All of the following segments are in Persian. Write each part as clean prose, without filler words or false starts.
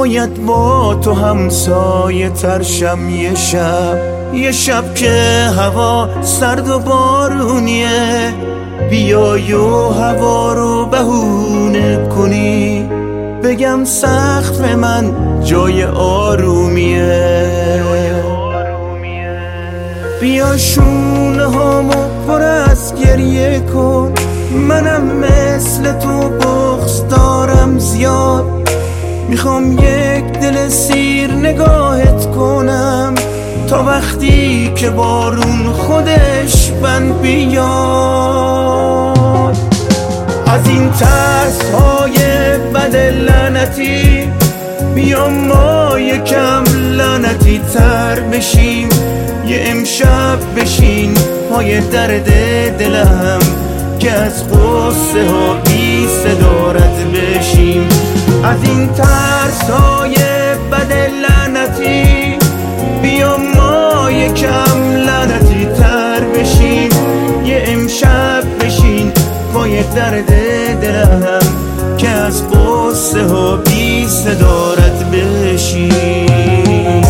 شاید با تو همسایه ترشم یه شب که هوا سرد و بارونیه، بیای و هوا رو بهونه کنی، بگم سقف من جای آرومیه. بیا شونه هامو پر از گریه کن، منم مثل تو بغض دارم زیاد، میخوام یک دل سیر نگاهت کنم تا وقتی که بارون خودش بند بیاد. از این ترس های بد لعنتی بیا ما یکم لعنتی تر بشیم، یه امشب بشین پای درد دلم که از قصه ها بی صدا رد بشیم. از این ترس های بد لعنتی بیا ما یکم لعنتی تر بشیم، یه امشب بشین پای درد دلم که از قصه ها بی صدا رد بشیم.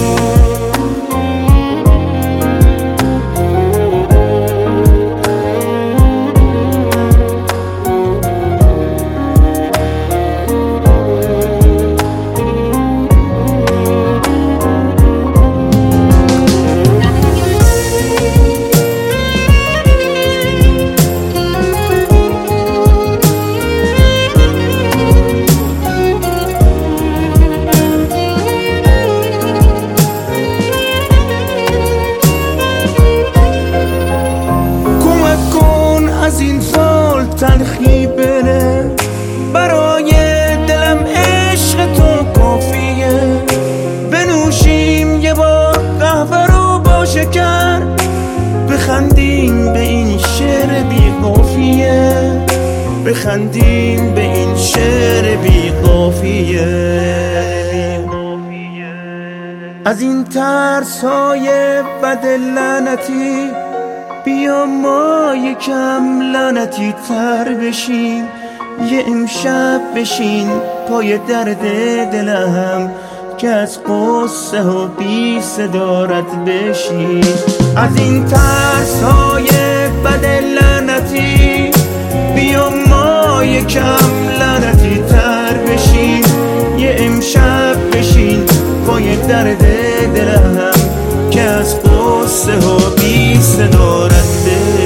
از این فال تلخی بره، برای دلم عشق تو کافیه، بنوشیم یه بار قهوه رو با شکر، بخندیم به این شعر بی قافیه، بخندیم به این شعر بی قافیه. از این ترس های بد لعنتی بیا ما یکم لعنتی تر بشیم، یه امشب بشین پای درد دلم که از قصه ها بی صدا رد بشیم. از این ترس های بد لعنتی بیا ما یکم لعنتی تر بشیم، یه امشب بشین پای درد دلم که از قصه ها بی صدا رد بشیم.